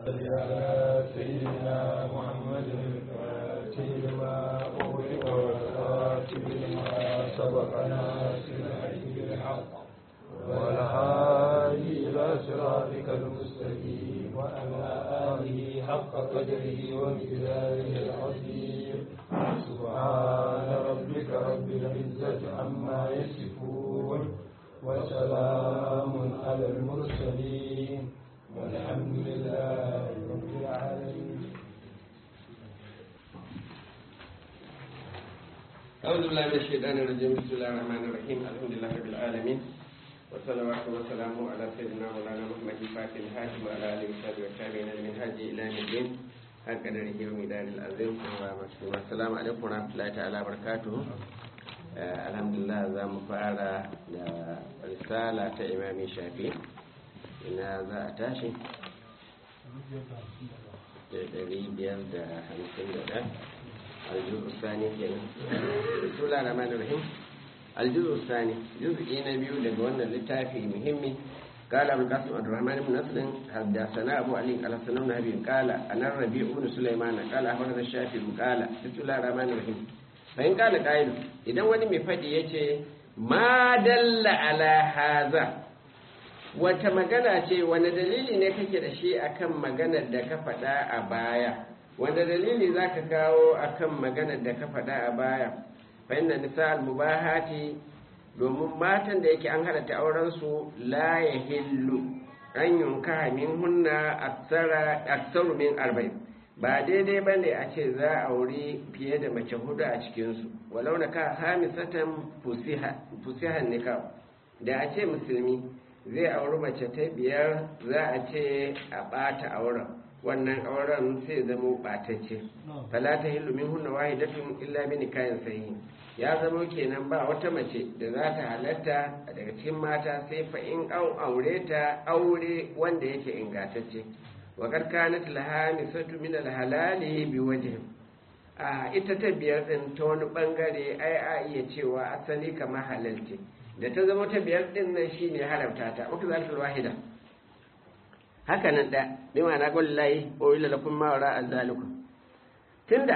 على سيدنا محمد الفاتح لما أغلق والخاتم لما سبق ناصر الحق بالحق والهادي إلى صراطك المستقيم وعلى آله حق قدره ومقداره العظيم سبحان ربك رب العزة عما يصفون وسلام على المرسلين والحمد لله رب العالمين. أعوذ بالله من الشيطان الرجيم. بسم الله الرحمن الرحيم. الحمد لله رب العالمين والصلوات والسلام على سيدنا مولانا محمد الفاتح الهاشم وعلى آله وصحبه والتابعين من هدي إلى يوم الدين حق قدره ومقداره العظيم. السلام عليكم ورحمة الله تعالى وبركاته. الحمد لله za mu fara da risala ta Imam Shafi. Ina za a tashi da 551 الجزء الثاني kenan. بسم الله الرحمن الرحيم. الجزء الثاني جزء نبيو daga wannan littafi muhimmi. قال ابو القاسم عبد الرحمن بن نصر حدثنا ابو علي قال سنن ابي قال انا الربيع بن سليمان قال اخبرنا الشافعي قال بسم الله الرحمن الرحيم. فإن قال قائل idan wani mai fadi yace ma dalla ala haza, wata magana ce, wani dalili ne kake da shi akan maganar da ka faɗa a baya, wanda dalili za ka kawo akan maganar da ka faɗa a baya. fa inna nisa al-mubahati, domin matan da yake an halatta auren su la yahillu an yunka min hunna aksaru min 40, ba daidai bane a ce za a auri fiye da mace hudu a cikin su. walau na ka hamisatan fusihan nikah, da a ce musulmi zai auri mace ta biyar za a ce a ɓata auren, wannan auren sai zama ɓatacce. fala ta hillu min hunna wahidatun illa bi nikahin sahihi, ya zama kenan ba wata mace da za ta halatta daga cikin mata sai fa in an aure ta aure wanda yake ingantacce. wa qad kanat lahamisatu min alhalali bi wajhin, ita ta biyar din ta wani bangare ai a iya cewa asali kamar halalce, da ta zama ta biyar din nan shine haramta ta. wata zalfil wahida haka nan da bi ma'ana wallahi o illa lakum ma wara azalikum, tunda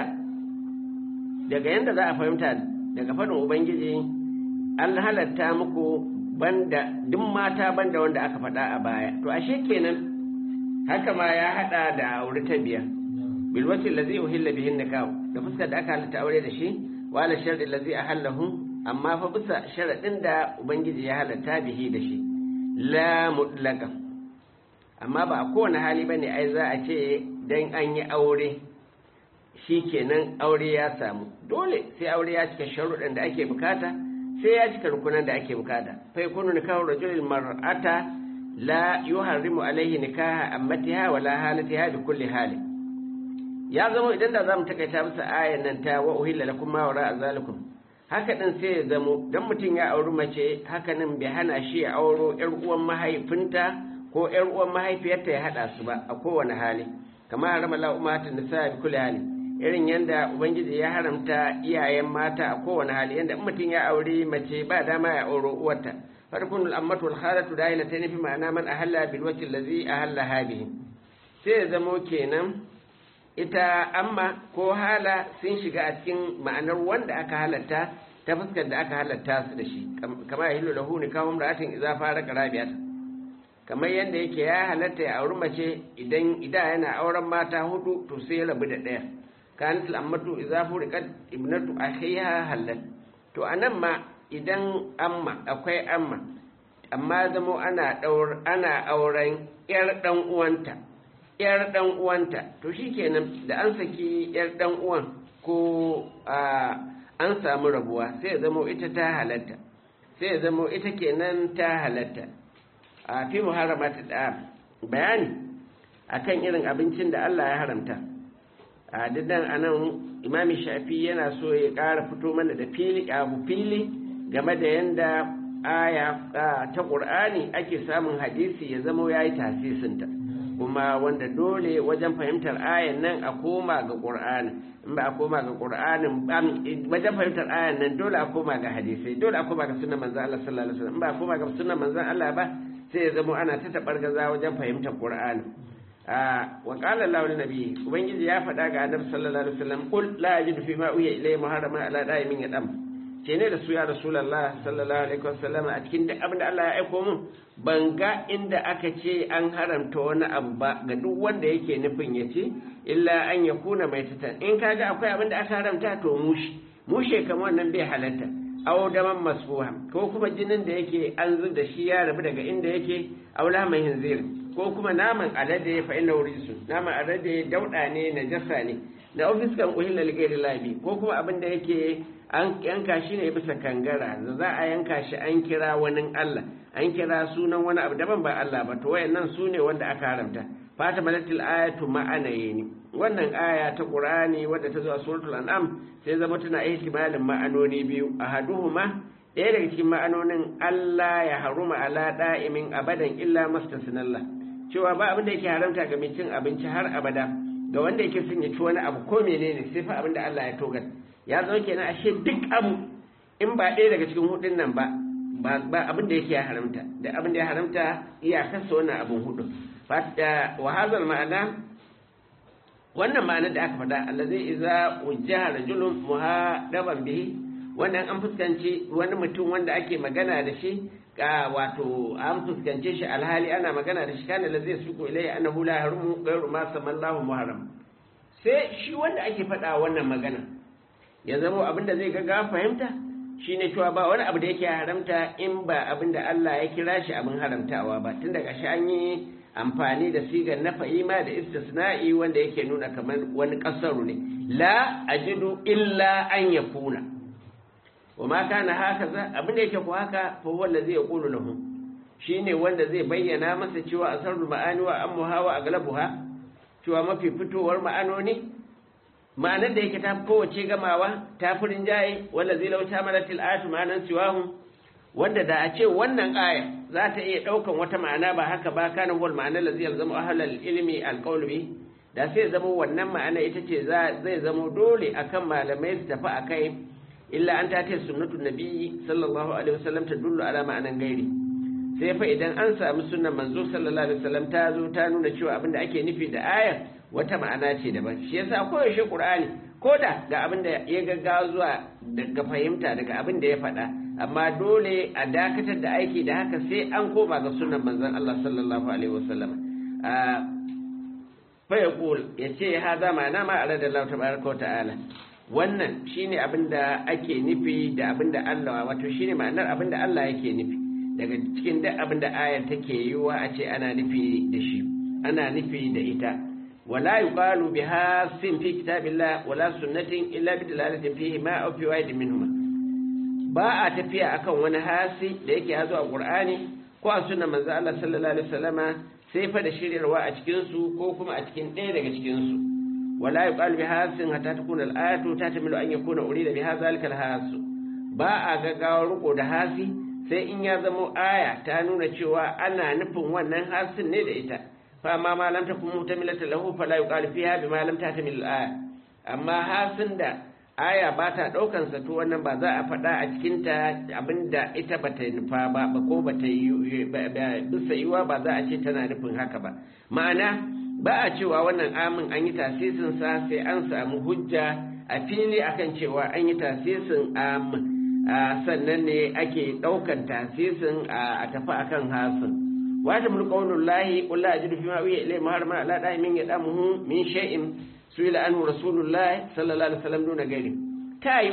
daga yanda za a fahimta daga fadin ubangiji an halatta muku banda duk mata banda wanda aka faɗa a baya, to ashe kenan haka ma ya hada da aure ta biyar. bil wasi allazi uhilla bihi nikah, da fuskar da aka halatta aure da shi, wala sharri allazi ahallahu, amma fa bisa sharadin da ubangiji ya halatta bihi da shi, la mutlaqan, amma ba a kowane hali bane ai za a ce dan an yi aure shikenan aure ya samu. dole sai aure ya cika sharuɗan da ake bukata, sai ya cika rukunan da ake bukata. fa yakunu nikahu rajulil mar'ata la yuharrimu alaihi nikaha ammatiha wala halatiha bi kulli hali. ya zama idan da zamu takaita bisa ayan nan ta wa uhilla lakum ma wara azalikum, haka din sai ya zamo dan mutum ya auri mace, haka nan bai hana shi ya auro ƴar uwan mahaifinta ko ƴar uwan mahaifiyarta ya hada su ba a kowane hali. kamar harama la ummatun nisa bi kulli hali, irin yanda ubangiji ya haramta iyayen mata a kowane hali, yanda in mutum ya auri mace ba dama ya auro uwarta. farkun al'ammatu al-kharatu da'ilatan fi ma'ana man ahalla bil wajhi allazi ahalla bihi, sai ya zamo kenan ita amma ko hala sun shiga a cikin ma'anar wanda aka halatta ta fuskar da aka halatta su da shi. kamar yahillu lahu nikahu imra'atin idza farqa rabi'at, kamar yanda yake ya halatta ya auri mace idan yana auren mata hudu to sai ya rabu da daya. kanat al-ammatu idza furiqat ibnatu akhiha halal, to anan ma idan akwai amma zamo ana auren yar dan uwanta to shikenan da an saki yar dan uwan ko an samu rabuwa, sai ya zamo ita ta halatta, sai ya zamo ita kenan ta halatta. a fi muharramati da bayani akan irin abincin da Allah ya haramta. a diddan anan Imam Shafi yana so ya ƙara fito mana da fili game da yanda aya ta Qur'ani ake samun hadisi ya zama yayi tasisinta, kuma wanda dole wajen fahimtar ayan nan a koma ga Qur'ani. in ba a koma ga Qur'anin wajen fahimtar ayan nan dole a koma ga hadisi, dole a koma ga sunnar manzon Allah sallallahu alaihi wasallam. in ba a koma ga sunnar manzon Allah ba sai ya zama ana ta tabargaza wajen fahimtar Qur'ani. wa qala Allahu lin-nabi ubangiji ya faɗa ga annabi sallallahu alaihi wasallam qul la ajidu fi ma uhiya ilayya muharraman ala da'imin yadam ce ne da su ya rasulullah sallallahu alaihi wasallam a cikin duk abin da Allah ya aiko mun ban ga inda aka ce an haramta wani abu ba ga duk wanda yake nufin ya ce illa an yakuna maitatan in kaga akwai abin da aka haramta to mushe kamar wannan bai halatta aw daman masfuha ko kuma jinin da yake an zub da shi ya rabu daga inda yake aw lahman hinzir ko kuma naman alade fa inna urisu naman alade dauda ne najasa ne da ofiskan uhilla lighairi labi ko kuma abin da yake an yanka shi ne bisa kangara za a yanka shi an kira wani Allah an kira sunan wani abu daban ba Allah ba to wayannan su ne wanda aka haramta fata malatil ayatu ma'anayni wannan aya ta Qur'ani wadda ta zo a suratul an'am sai zama tana ihtimalin ma'anoni biyu ahaduhuma ɗaya daga cikin ma'anonin Allah ya haruma ala da'imin abadan illa mustasnallah cewa ba abin da yake haramta ga mai cin abinci har abada ga wanda yake son ya ci wani abu ko menene sai fa abin da Allah ya togar ya zama kenan ashe duk abu in ba ɗaya daga cikin hudun nan ba abin da yake ya haramta da abin da ya haramta iyakarsa wannan abin hudu wa hazal ma'ana wannan ma'anar da aka faɗa allazi iza wujjaha rajulun muhadaban bihi wannan an fuskanci wani mutum wanda ake magana da shi ka wato an fuskance shi alhali ana magana da shi kana lazi suku ilai annahu la harumu ghayru ma samallahu muharram sai shi wanda ake faɗa wannan magana ya zama abinda zai ga fahimta shine cewa ba wani abu da yake haramta in ba abinda Allah ya kira shi abin haramtawa ba tun daga shi an yi amfani da sigar na fahima da istisna'i wanda yake nuna kamar wani kasaru ne la ajidu illa an yakuna wa ma kana hakaza abinda yake ko haka fa wanda zai yaqulu lahum shine wanda zai bayyana masa cewa asarul ma'ani wa ammuha wa aglabuha cewa mafi fitowar ma'anoni ma'anar da yake ta kowace gamawa ta furin jaye wanda zai lauta malatil ayatu ma'anan siwahu wanda da a ce wannan aya za ta iya ɗaukan wata ma'ana ba haka ba kana wal ma'ana lazi yalzamu ahlal ilmi alqawli da sai zama wannan ma'ana ita ce zai zama dole akan malamai su tafi akai illa an ta ce sunnatun nabiyyi sallallahu alaihi wasallam ta dullu ala ma'anan gairi sai fa idan an samu sunnan manzo sallallahu alaihi wasallam ta zo ta nuna cewa abinda ake nufi da ayar wata ma'ana ce daban shi yasa koyaushe qur'ani koda ga abinda ya gaggawa zuwa daga fahimta daga abinda ya faɗa amma dole a dakatar da aiki da haka sai an koma ga sunan manzon Allah sallallahu alaihi wasallam fa yaqul yace hada ma'ana ma arada Allah tabaaraka wa ta'ala wannan shine abinda ake nufi da abinda Allah wato shine ma'anar abinda Allah yake nufi daga cikin duk abinda ayar take yiwa a ce ana nufi da shi ana nufi da ita wala yuqalu biha sin fi kitabillah wala sunnatin illa bi dalalatin fihi ma aw fi wahid minhuma ba a tafiya akan wani hasi da yake yazo a Qur'ani ko a sunnar manzo Allah sallallahu alaihi wasallama sai fa da shiryarwa a cikin su ko kuma a cikin ɗaya daga cikin su wala yuqalu bi hasin hatta takuna al-ayatu tatamilu an yakuna urida bi hadhalika al-has ba a gaggawa riko da hasi sai in ya zama aya ta nuna cewa ana nufin wannan hasin ne da ita fa amma ma lam takun mutamilatan lahu fala yuqalu fiha bima lam tatamil al-aya amma hasin da aya ba ta ɗaukan sa to wannan ba za a faɗa a cikin ta abinda ita bata nufa ba ko bata yi bisa yiwa ba za a ce tana nufin haka ba ma'ana ba a cewa wannan amin an yi tasisin sa sai an samu hujja a fili akan cewa an yi tasisin amin sannan ne ake ɗaukan tasisin a tafi akan hasin wata mulkaunullahi qul la ajidu fima uhiya ilayya muharraman ala da'imin yadamuhu min shay'in suila anhu rasulullah sallallahu alaihi wasallam duna gari kai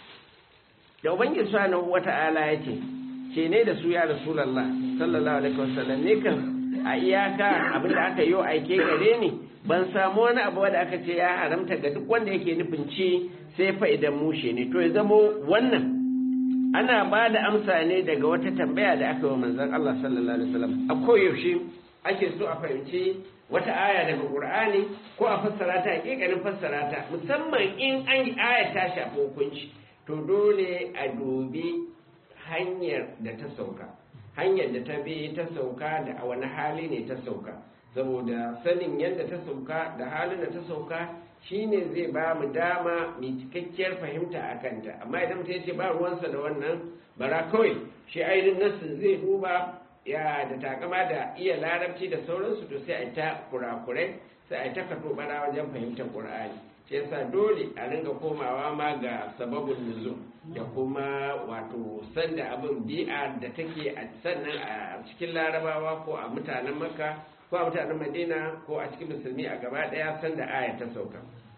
da ubangiji subhanahu wata'ala yace ce ne da su ya rasulullah sallallahu alaihi wasallam ne kan a iyaka abinda aka yi aike gare ni ban samu wani abu da aka ce ya haramta ga duk wanda yake nufin ci sai fa idan mushe ne to ya zamo wannan ana ba da amsa ne daga wata tambaya da aka yi wa manzon Allah sallallahu alaihi wasallam a koyaushe ake so a fahimci wata aya daga Qur'ani ko a fassara ta hakikanin fassara ta musamman in an yi aya ta shafi hukunci to dole a dubi hanyar da ta sauka hanyar da ta bi ta sauka da a wani hali ne ta sauka saboda sanin yadda ta sauka da halin da ta sauka shine zai ba mu dama mai cikakkiyar fahimta a kanta amma idan mutum ya ce ba ruwansa da wannan bara kawai shi ainihin nassin zai duba ya da takama da iya larabci da sauransu to sai a ta kurakurai sai a ta kato bara wajen fahimtar qur'ani shi yasa dole a ringa komawa ma ga sababin nuzul da kuma wato sanda abin bi'a da take a sannan a cikin larabawa ko a mutanen makka ko a mutanen madina ko a cikin musulmi a gaba daya sanda aya ta sauka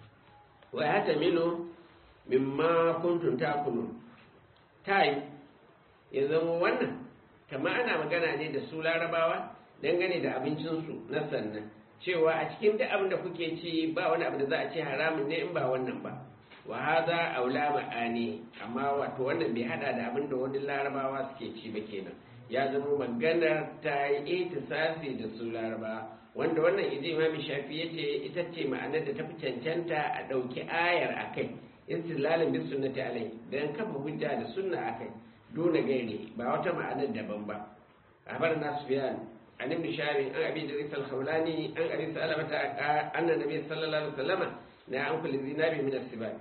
wa ya tamilu mimma kuntum takulun tai ya zama wannan kamar ana magana ne da su larabawa dangane da abincinsu na sannan cewa a cikin duk abin da kuke ci ba wani abu da za a ce haramun ne in ba wannan ba wa haza aula ma'ani amma wato wannan bai hada da abin da wani larabawa suke ci ba kenan ya zama maganar ta yi itisasi da su larabawa wanda wannan idi imam shafi yace ita ce ma'anar da tafi cancanta a dauki ayar akai istilalin bis sunnati alai dan kafa hujja da sunna akai dole gaire ba wata ma'anar daban ba abarna sufyan an ibn shari an abi idris al-khawlani an abi salamata anna nabiy sallallahu alaihi wasallam na an kulli zinabi min as-sibab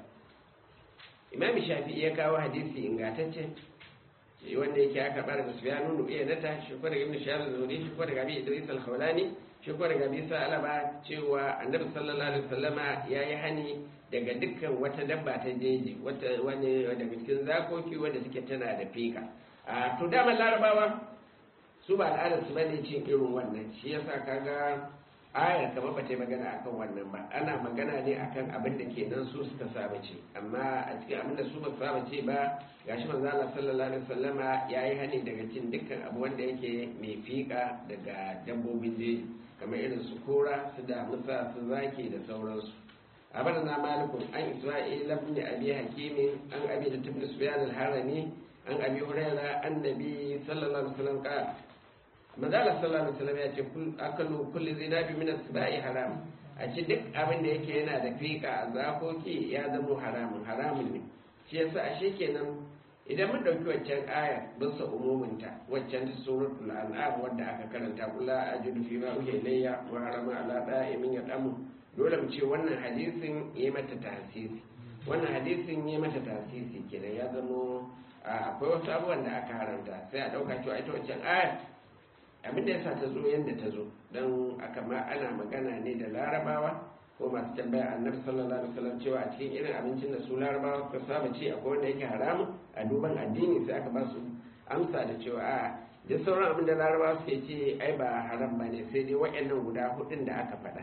imam shafi ya kawo hadisi ingantacce wanda yake aka bar da sufyan ibn uyaynata shi ko daga ibn shari zuri shi ko daga abi idris al-khawlani shi ko daga abi salama cewa annabi sallallahu alaihi wasallama yayi hani daga dukkan wata dabba ta jeji wani daga cikin zakoki wanda suke tana da fika to dama larabawa su ba al'adar su bane cin irin wannan shi yasa kaga ayar kamar ba ta yi magana akan wannan ba ana magana ne akan abin da ke nan su suka saba ce amma a cikin abin da su ba saba ce ba gashi manzo Allah sallallahu alaihi wasallama yayi hani daga cin dukkan abu wanda yake mai fika daga dabbobin jeji kamar irin su kora su da musa su zaki da sauransu أخبرنا مالك عن إسرائيل بن أبي حكيم عن أبي بن سفيان الحرمي عن أبي هريرة النبي صلى الله عليه وسلم قال ما زال صلى الله عليه وسلم يقول أكل كل ذناب من السباع حرام أشدك أبن ديك هنا دقيق أزاكوكي يا ذنب حرام ne shi yasa ashe kenan idan mun dauki waccan aya bisa umuminta waccan suratul an'am wanda aka karanta kula ajudu fi ma uhiya ilayya wa harama ala da'imin yadamu dole mu ce wannan hadisin ya mata tasiri wannan hadisin ya mata tasiri kenan ya zama akwai wasu abubuwan da aka haramta sai a dauka cewa ita wancan aya abinda yasa ta zo yadda ta zo don aka ma ana magana ne da larabawa ko masu tambaya annabi sallallahu alaihi wasallam cewa a cikin irin abincin da su larabawa suka saba ce akwai wanda yake haramun a duban addini sai aka ba su amsa da cewa duk sauran abin da larabawa suke ce ai ba haram ba ne sai dai waɗannan guda hudun da aka faɗa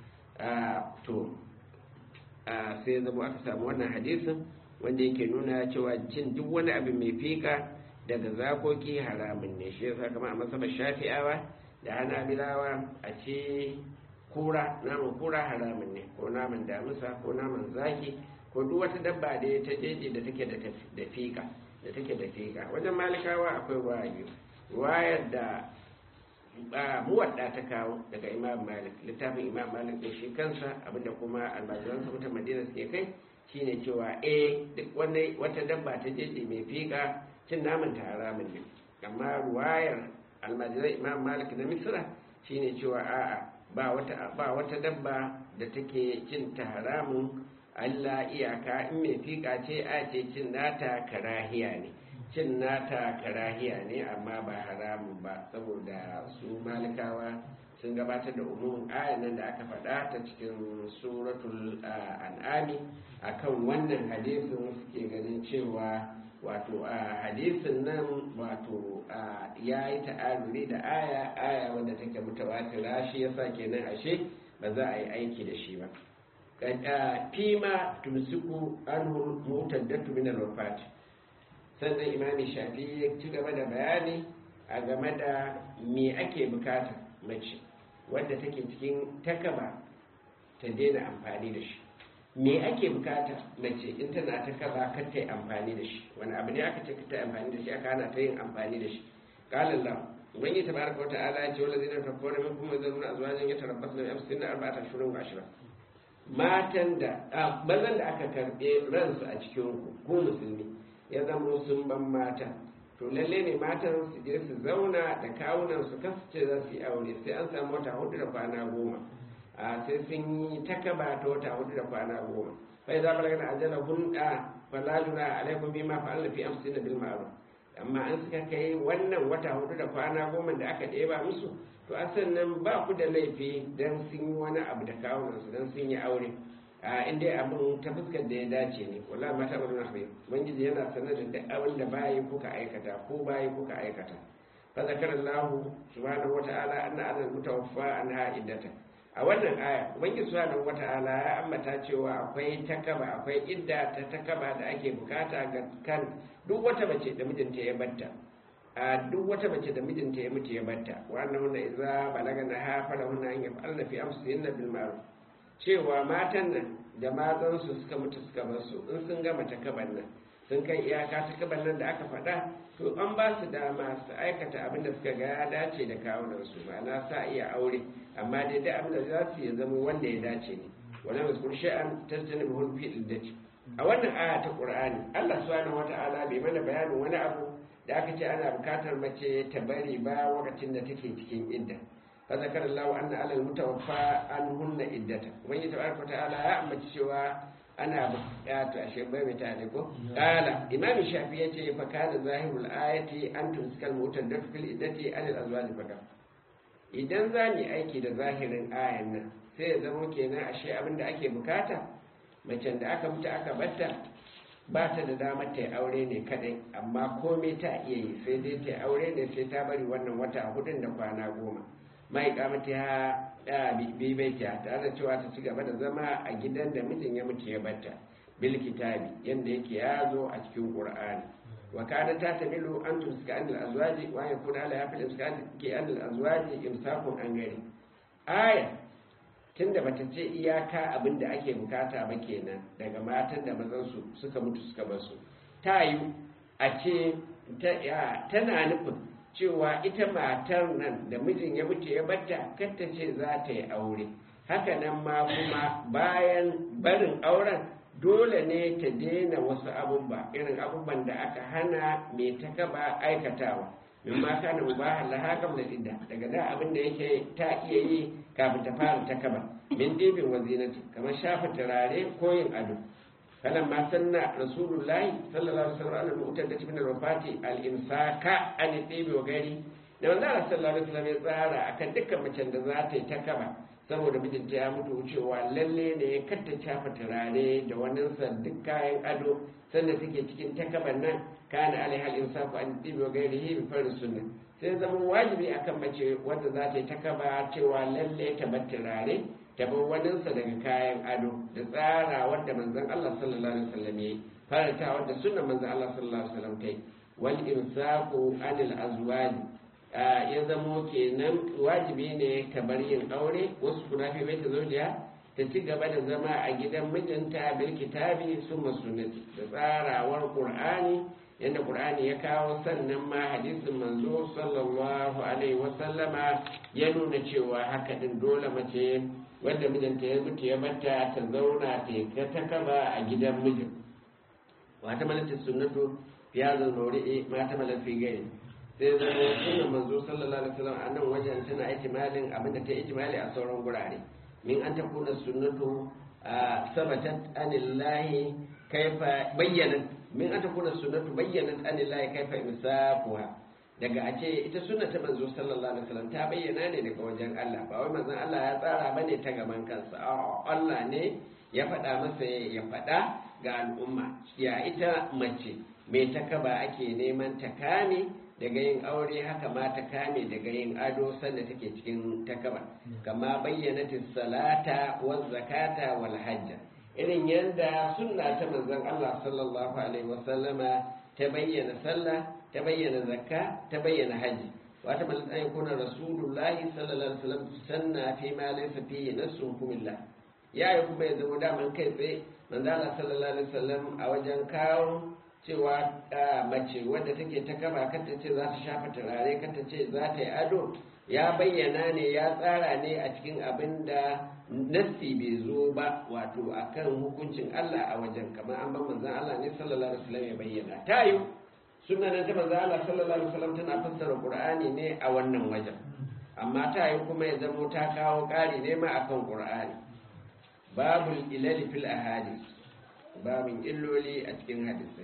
sai zama aka samu wannan hadisin wanda yake nuna cewa cin duk wani abu mai fika daga zakoki haramun ne shi yasa kamar a masabar shafi'awa da hanabilawa a ce naman kura haramun ne ko naman damusa ko naman zaki ko duk wata dabba da ta jeje da take da fika wajen malikawa akwai wayo wayar da muwadda ta kawo daga imam malik littafin imam malik da shi kansa abinda kuma almajiransa mutan madina suke kai shine cewa duk wata dabba ta jeje mai fika cin naman ta haramun ne amma ruwayar almajiran imam malik na misra shine cewa ba wata dabba da take cin ta haramun Allah iyaka in mai fika ce a ce cin nata karahiya ne cin nata karahiya ne amma ba haramun ba saboda su malikawa sun gabatar da umumin ayan nan da aka faɗa ta cikin suratul an'ami akan wannan hadisin suke ganin cewa wato hadisin nan wato ya yi ta'aruri da aya wanda take mutawatira shi yasa kenan ashe ba za a yi aiki da shi ba fima tumsiku anhu mutaddatu min al-wafat sannan imami shafi ya ci gaba da bayani a game da me ake bukata mace wadda take cikin takaba ta daina amfani da shi me ake bukata mace in tana takaba kar ta yi amfani da shi wani abu ne aka ce ta amfani da shi aka hana ta yin amfani da shi qala Allah ubangi tabaraka wa ta'ala ya ce wallazina tafawwara minkum yazuruna azwajan yatarabbasna bi anfusihim arba'ata ashhurin wa ashra matan da bazan da aka karbe ransu a cikin ku musulmi ya zama sun ban mata to lalle ne matan su je su zauna da kawunan su kasance za su yi aure sai an samu wata 4 da kwana 10 sai sun yi takaba ta wata 4 da kwana 10 fa idza balagna ajala hunda fala juna alaikum bima fa'alna fi anfusina bil ma'ruf amma an suka kai wannan wata 4 da kwana 10 da aka ɗeba musu to a sannan ba ku da laifi don sun yi wani abu da kawunansu don sun yi aure a inda abin ta fuskar da ya dace ne wala mata wani nafi ubangiji yana sanar da duk abin da bayi kuka aikata ko bayi kuka aikata fa zakarallahu subhanahu wata'ala anna adal mutawaffa anha iddata a wannan aya ubangiji subhanahu wata'ala ya ambata cewa akwai takaba akwai idda ta takaba da ake bukata ga kan duk wata mace da mijinta ya batta a duk wata mace da mijinta ya mutu ya batta wannan wanda idza balagana ha fara wannan an yaf'alna fi amsihinna bil ma'ruf cewa matan nan da mazan su suka mutu suka bar su in sun gama takaban nan sun kai iyaka takaban nan da aka faɗa to an ba su dama su aikata abin da suka ga ya dace da kawunan su ma'ana sa iya aure amma dai da abin da za su ya zama wanda ya dace ne wala mazkur sha'an tajtanibu fi iddati a wannan aya ta qur'ani Allah subhanahu wata'ala bai mana bayanin wani abu da aka ce ana bukatar mace ta bari ba lokacin da take cikin idda fa zakarallahu anna alal mutawaffa anhunna iddata wani tabaraka ta'ala ya ambaci cewa ana bukata ashe bai ta ne ko kala imam shafi yace fa kana zahirul ayati an tumsikal mutaddaf fil iddati alal azwaj fakat idan zani aiki da zahirin ayan nan sai ya zama kenan ashe abinda ake bukata macen da aka mutu aka batta ba ta da damar ta yi aure ne kadai amma komai ta iya yi sai dai ta yi aure ne sai ta bari wannan wata 4 da kwana 10 mai kamata ya bai ta tare da cewa ta ci gaba da zama a gidan da mijin ya mutu ya batta bil kitabi yanda yake ya zo a cikin qur'ani wa kana ta tamilu an tumsika anil azwaji wa yakuna ala yafil imsaki anil azwaji imsakun an gari aya tunda bata ce iyaka abin da ake bukata ba kenan daga matan da mazansu suka mutu suka basu ta yi a ce tana nufin cewa ita matar nan da mijin ya mutu ya batta kar ta ce za ta yi aure haka nan ma kuma bayan barin auren dole ne ta daina wasu abubuwa irin abubuwan da aka hana mai takaba aikatawa min ma kana mubahan laha qabla idda daga da abin da yake ta iya yi kafin ta fara takaba min dibin wazinati kamar shafa turare ko yin ado kalan ma sanna rasulullahi sallallahu alaihi wasallam al-mu'tadda min al-wafati al-imsaka an dibi wa gari da wanda Allah sallallahu alaihi wasallam ya tsara akan dukkan macen da za ta yi takaba saboda mijinta ya mutu cewa lalle ne ya katta shafa turare da wannan san duk kayan ado sannan take cikin takaban nan kana alaihal insafu an dibi wa gairihi bi farin sunna sai zama wajibi akan mace wanda za ta yi takaba cewa lalle ta bar turare ta bar waninsa daga kayan ado da tsara wanda manzon Allah sallallahu alaihi wasallam yayi faranta wanda sunnan manzon Allah sallallahu alaihi wasallam ta yi wal insafu anil azwaji ya zamo kenan wajibi ne ta bar yin aure wasu kuna fi bai ta zaujiya ta ci gaba da zama a gidan mijinta bil kitabi summa sunnati da tsarawar qur'ani yadda qur'ani ya kawo sannan ma hadisin manzo sallallahu alaihi wasallama ya nuna cewa haka din dole mace wanda mijinta ya mutu ya bata ta zauna ta kaba a gidan mijin wata malatin sunnatu ya zo mauri'i mata malafi gari sai zama sunan manzo sallallahu alaihi wasallam a nan wajen tana ihtimalin abinda ta ihtimali a sauran gurare min an takuna sunnatu sabatat anillahi kaifa bayyana min an takuna sunnatu bayyanat anillahi kaifa imsakuha daga a ce ita sunna ta manzo sallallahu alaihi wasallam ta bayyana ne daga wajen Allah ba wai manzon Allah ya tsara bane ta gaban kansa a'a Allah ne ya faɗa masa ya faɗa ga al'umma ya ita mace mai takaba ake neman ta kame daga yin aure haka ma ta kame daga yin ado sanda take cikin takaba kama bayyanatis salata waz zakata wal hajja irin yanda sunna ta manzon Allah sallallahu alaihi wasallama ta bayyana sallah ta bayyana zakka ta bayyana haji wata malan ayi kuna rasulullahi sallallahu alaihi wasallam sanna fi ma laysa fihi nasun kumillah ya yi kuma ya zama daman kai tsaye manzon Allah sallallahu alaihi wasallam a wajen kawo cewa mace wadda take ta kaba kanta ce za ta shafa turare kanta ce za ta yi ado ya bayyana ne ya tsara ne a cikin abin da nassi bai zo ba wato akan hukuncin Allah a wajen kamar an ban manzon Allah ne sallallahu alaihi wasallam ya bayyana ta yi sunan ta manzon Allah sallallahu alaihi wasallam tana fassara Qur'ani ne a wannan wajen amma ta yi kuma ya zamo ta kawo ƙari ne ma akan Qur'ani babul ilal fil ahadith babin illoli a cikin hadisai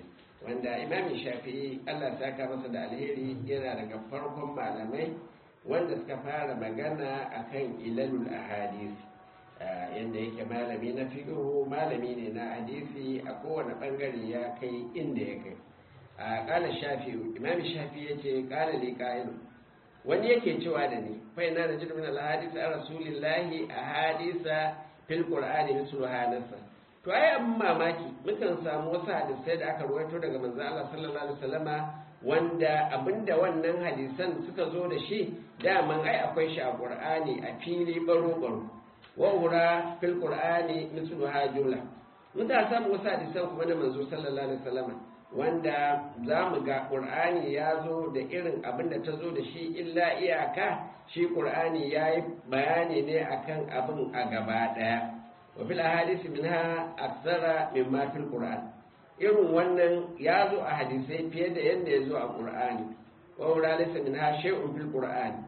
wanda imamin shafi'i Allah ya saka masa da alheri yana daga farkon malamai wanda suka fara magana akan ilalul ahadith yanda yake malami na fiqhu malami ne na hadisi a kowane bangare ya kai inda ya kai qala shafi'i imamin shafi'i yace qala li qa'il wani yake cewa da ni fa ina da jidu min al ahadith an rasulillahi ahadisa fil qur'ani mislu hadasa to ai abin mamaki mukan samu wasu hadisai da aka ruwaito daga manzo Allah sallallahu alaihi wasallama wanda abinda wannan hadisan suka zo da shi daman ai akwai shi a Qur'ani a fili baro baro wa ura fil Qur'ani mislu hajula muka samu wasu hadisan kuma na manzo sallallahu alaihi wasallama wanda zamu ga Qur'ani ya zo da irin abinda ta zo da shi illa iyaka shi Qur'ani yayi bayani ne akan abin a gaba daya وفي الأحاديث منها أكثر مما في القرآن irin wannan ya zo a hadisai fiye da yadda ya zo a ƙur'ani wa wurare min ha shay'un fil qur'ani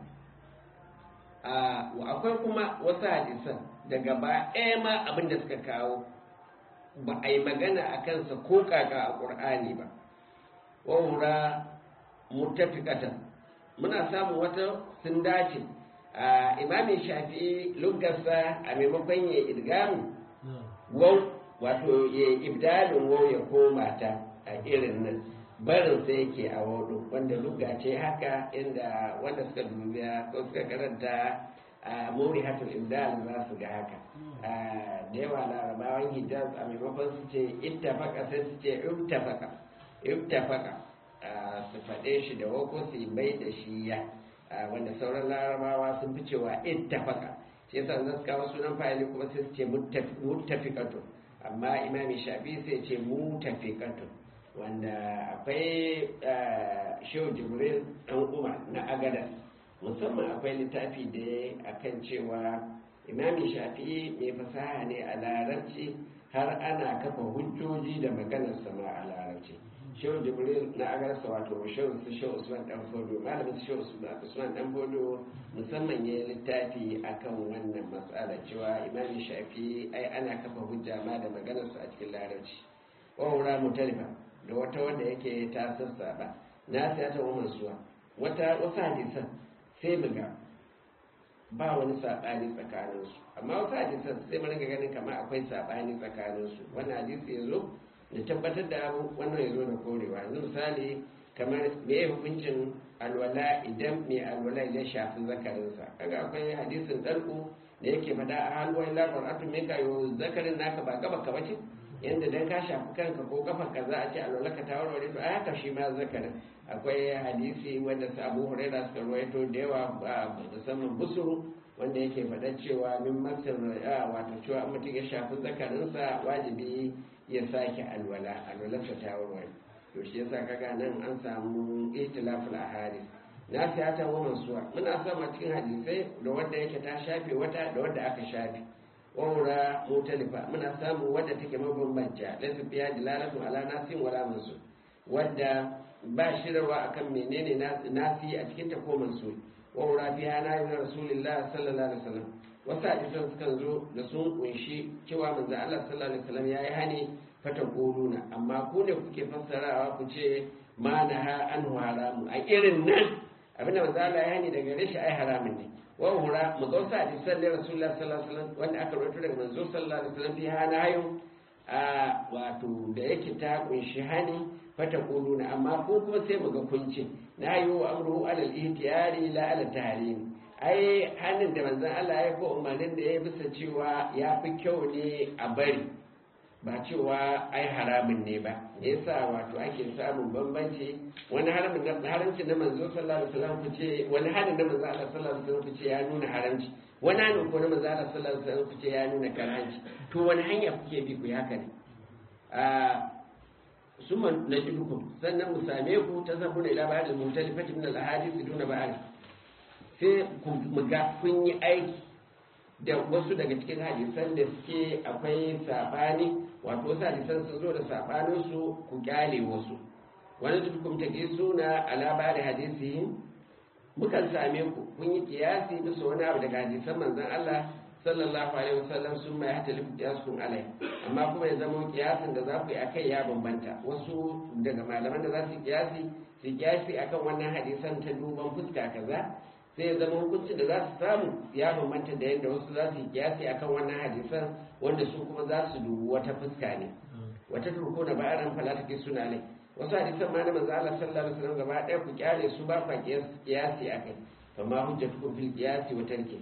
akwai kuma wasu hadisan da gaba ɗaya ma abin da suka kawo ba a yi magana a kansa ko kaka a ƙur'ani ba wa wura mutafiqatan muna samun wata sun dace imamin shafi'i lugarsa a maimakon ya idgamu wau wato ya ibdalin wau ya koma ta a irin nan barin sai yake a waudu wanda luga ce haka inda wanda suka dubiya ko suka karanta a muri hatul ibdal za su ga haka da yawa larabawan hijaz a maimakon su ce ittafaka sai su ce ittafaka su faɗe shi da wau ko su yi bai da shi ya wanda sauran larabawa sun fi cewa ittafaka shi yasa zan kawo sunan fa'ili kuma sai su ce muttafiqatu amma imami shafi sai ce mutafiqatu wanda akwai shehu jibril dan umar na agada musamman akwai littafi da akan cewa imami shafi mai fasaha ne a larabci har ana kafa hujjoji da maganar sama a larabci shehu jibril na agarsa wato shehu usman dan fodo malamin shehu usman dan fodo musamman ya littafi akan wannan matsala cewa imami shafi ai ana kafa hujja ma da maganarsa a cikin larabci wa wura mutalifa da wata wanda yake ta sassaba na sai ta umar suwa wasu hadisan sai mu ga ba wani saɓani tsakaninsu amma wasu hadisan sai mu ringa ganin kamar akwai saɓani tsakaninsu wannan hadisi ya zo da tabbatar da abu wannan ya zo da korewa yanzu misali kamar me ya hukuncin alwala idan mai alwala ya shafi zakarinsa kaga akwai hadisin ɗarku da yake faɗa a halwai lafar atu mai kayo zakarin naka ba gaba ka bace yanda dan ka shafi kanka ko kafar ka za a ce alwala ka ta warware to a haka shi ma zakarin akwai hadisi wanda su abu huraira suka ruwaito da yawa ba musamman busuru wanda yake faɗa cewa min masar wato cewa mutum ya shafi zakarinsa wajibi ya sake alwalarsa ta warware to shi yasa kaga nan an samu ihtilaful ahadith na siyata wa mansuwa muna samu cikin hadisai da wanda yake ta shafe wata da wanda aka shafe wawura mutalifa muna samu wadda take mabambanta laysa fiya dilalatu ala nasin wala mansu wadda ba shirarwa akan menene nasi a cikin ta ko mansu wawura fiya na yi rasulullah sallallahu alaihi wasallam wasu hadisan sukan zo da sun kunshi cewa manzo Allah sallallahu alaihi wasallam yayi hani fata quluna amma ku ne kuke fassarawa ku ce ma naha anhu haramu a irin nan abinda manzo Allah ya hani daga gare shi ai haramun ne wa hura mu ga wasu hadisan da Rasulullah sallallahu alaihi wasallam wanda aka rawaito daga manzo sallallahu alaihi wasallam fi hana hayo wato da yake ta kunshi hani fata quluna amma ko kuma sai mu ga kunci na yi wa amruhu alal ihtiyari la ala tahrim ai hannun da manzon Allah ya ko umarnin da ya bisa cewa ya fi kyau ne a bari ba cewa ai haramun ne ba me yasa wato ake samun bambanci wani haramci na manzo sallallahu alaihi wasallam kuce wani hanin na manzo Allah sallallahu alaihi wasallam kuce ya nuna haramci wani hanin ko na manzo Allah sallallahu alaihi wasallam kuce ya nuna karhanci to wani hanya kuke bi ku haka ne summa najidukum sannan mu same ku ta zabuna ila ba'd al-mutalifati min al-ahadith duna ba'd sai mu ga kun yi aiki da wasu daga cikin hadisan da suke akwai sabani wato wasu hadisan sun zo da sabanin su ku kyale wasu wani dukkan take suna alaba da hadisi mukan same ku kun yi kiyasi bisa wani abu daga hadisan manzon Allah sallallahu alaihi wasallam sun mai hata lifi kiyaskun alai amma kuma ya zama kiyasin da za ku yi akai ya bambanta wasu daga malaman da za su kiyasi akan wannan hadisan ta duban fuska kaza sai ya zama hukuncin da za su samu ya bambanta da yadda wasu za su kiyasi akan wannan hadisan wanda su kuma za su dubi wata fuska ne wata turko da ba'aran falatake suna ne wasu hadisan ma na manzo Allah sallallahu alaihi wasallam gaba ɗaya ku kyale su ba fa kiyasi akai amma hujjatukum fil qiyasi wa tarki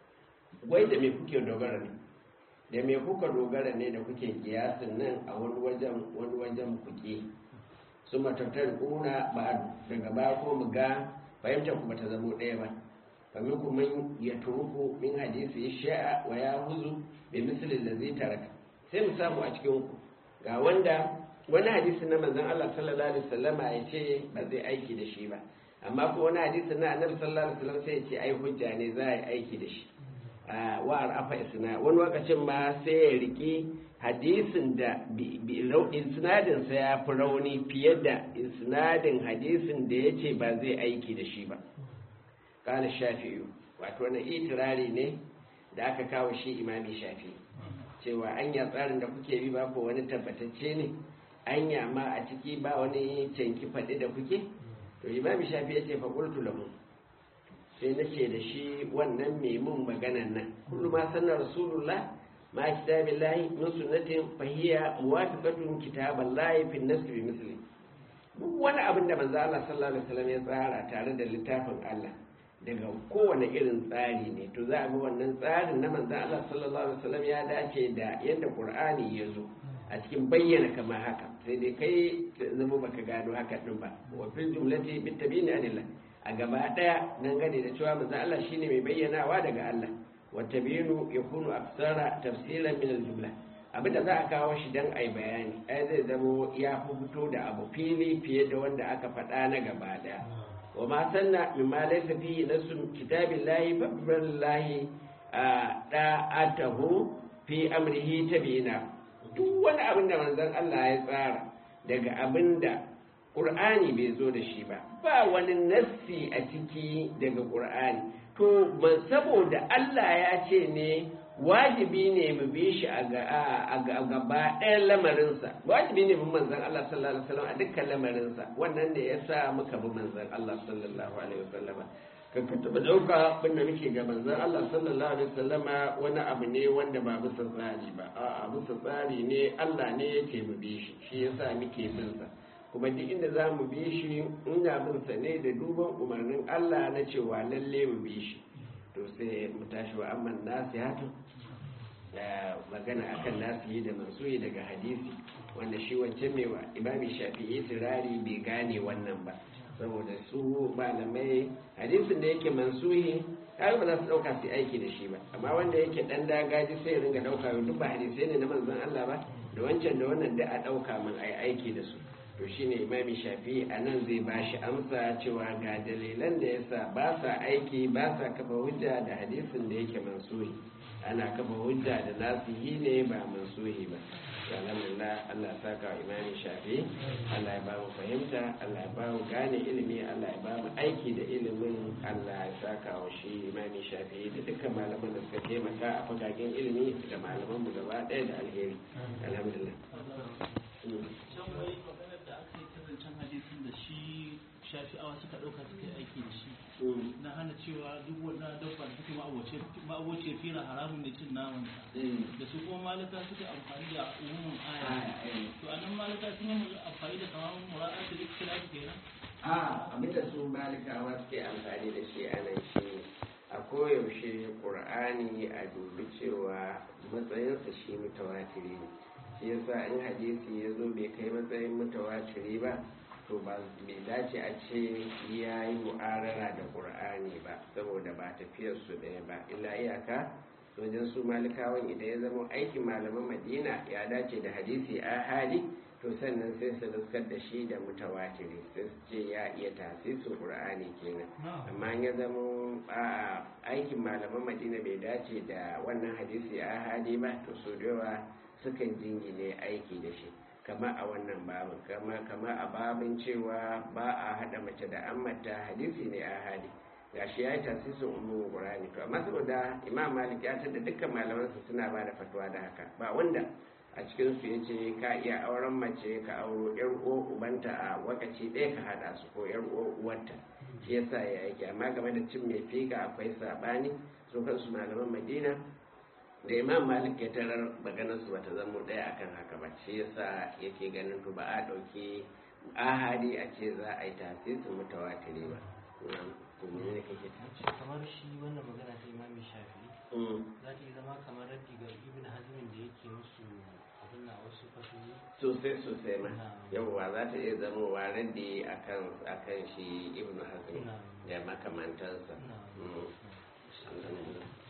wai da me kuke dogara ne da me kuka dogara ne da kuke kiyasin nan a wani wajen kuke su matattar kuna ba daga ba ko mu ga fahimtar ku bata zamo ɗaya ba famin ku man ya turuku min hadisi sha'a wa ya huzu bi misalin da zai taraka sai mu samu a cikin ku ga wanda wani hadisi na manzon Allah sallallahu alaihi wasallam ya ce ba zai aiki da shi ba amma ko wani hadisi na annabi sallallahu alaihi wasallam sai ya ce ai hujja ne za a yi aiki da shi wa arafa isna wani lokacin ma sai ya riki hadisin da isnadin sa ya fi rauni fiye da isnadin hadisin da ya ce ba zai aiki da shi ba kana shafi'i wato wani itirari ne da aka kawo shi imami shafi'i cewa anya tsarin da kuke bi ba ko wani tabbatacce ne anya ma a ciki ba wani canki faɗi da kuke to imami shafi'i ya ce fa qultu lahu sai na ce da shi wannan mai mun maganan nan kullu ma sanna rasulullah ma kitabillahi min sunnatin fahiya muwafiqatun kitaballahi fi an-nasb bi misli duk wani abin da manzo Allah sallallahu alaihi wasallam ya tsara tare da littafin Allah daga kowane irin tsari ne to za a ga wannan tsarin na manzo Allah sallallahu alaihi wasallam ya dace da yadda Qur'ani ya zo a cikin bayyana kamar haka sai dai kai zama baka gano haka din ba wa fil jumlati bitabini anillah a gaba daya nan gane da cewa manzo Allah shine mai bayyanawa daga Allah wa tabinu yakunu aksara tafsilan min al-jumla abinda za a kawo shi dan ai bayani ai zai zamo ya fito da abu fili fiye da wanda aka faɗa na gaba daya wa ma sanna mimma laysa fihi nasun kitabillahi fa billahi da'atahu fi amrihi tabina duk wani abin da manzon Allah ya tsara daga abinda Qur'ani bai zo da shi ba ba wani nassi a ciki daga Qur'ani to saboda Allah ya ce ne wajibi ne mu bi shi a gaba ɗayan lamarinsa wajibi ne mu manzan Allah sallallahu alaihi wasallam a dukkan lamarinsa wannan ne ya sa muka bi manzan Allah sallallahu alaihi wasallam ka taɓa ɗauka abin da muke ga manzan Allah sallallahu alaihi wasallam wani abu ne wanda ba bisa tsari ba a bisa tsari ne Allah ne yake mu bi shi shi yasa muke bin sa kuma duk inda za mu bi shi ina bin sa ne da duban umarnin Allah na cewa lalle mu bi shi to sai mu tashi wa amman nasihatu da magana akan nasihi da mansuhi daga hadisi wanda shi wancan mai wa imami shafi'i sirari bai gane wannan ba saboda su malamai hadisin da yake mansuhi kai ba za su dauka su aiki da shi ba amma wanda yake dan dagaji sai ringa dauka duk ba hadisai ne na manzon Allah ba da wancan da wannan da a dauka mun ai aiki da su to shine imami shafi'i anan zai bashi amsa cewa ga dalilan da yasa ba sa aiki ba sa kafa hujja da hadisin da yake mansuhi ana kafa hujja da nasihi ne ba mansuhi ba alhamdulillah Allah ya saka wa imami shafi'i Allah ya ba mu fahimta Allah ya ba mu gane ilimi Allah ya ba mu aiki da ilimin Allah ya saka wa shi imami shafi'i da dukkan malaman da suka taimaka a fagagen ilimi da malaman mu gaba ɗaya da alheri alhamdulillah shafi'awa suka ɗauka suka yi aiki da shi na hana cewa duk wannan dabba da suke ma'aboce fira haramun da cin naman da su kuma malika suke amfani da umumin aya to a nan malika sun yi amfani da kamar mura'a da duk kira su kenan abinda su malikawa suke amfani da shi a nan shi a koyaushe ƙur'ani a dubi cewa matsayinsa shi mutawatiri ne shi yasa in hadisi ya zo bai kai matsayin mutawatiri ba to ba bai dace a ce ya yi mu'arara da ƙur'ani ba saboda ba tafiyar su ɗaya ba illa iyaka wajen su malikawan idan ya zama aikin malaman madina ya dace da hadisi ahadi to sannan sai su riskar da shi da mutawatiri sai su ce ya iya tasirin ƙur'ani kenan amma ya zama aikin malaman madina bai dace da wannan hadisi ahadi ba to su da yawa sukan jingine aiki da shi kama a wannan babin kama a babin cewa ba a hada mace da ammata hadisi ne a hadi gashi ya yi tasirin ummu qur'ani to amma saboda imam malik ya tada dukkan malamansa suna ba da fatwa da haka ba wanda a cikin su yace ka iya auren mace ka auro yar uwar ubanta a wakaci ɗaya ka hada su ko yar uwar uwarta shi yasa ya yake amma game da cin mai fika akwai sabani su kansu malaman madina da imam malik ya tarar maganar su bata zama ɗaya akan haka ba shi yasa yake ganin to ba a ɗauki ahadi a ce za a yi tasirin mutawatiri ba ne kake kamar shi wannan magana ta imami shafi za ta yi zama kamar raddi ga ibn hazmin da yake musu abin na wasu fatoyi sosai ma yawwa za ta iya zama wa raddi akan shi ibn hazmin da makamantansa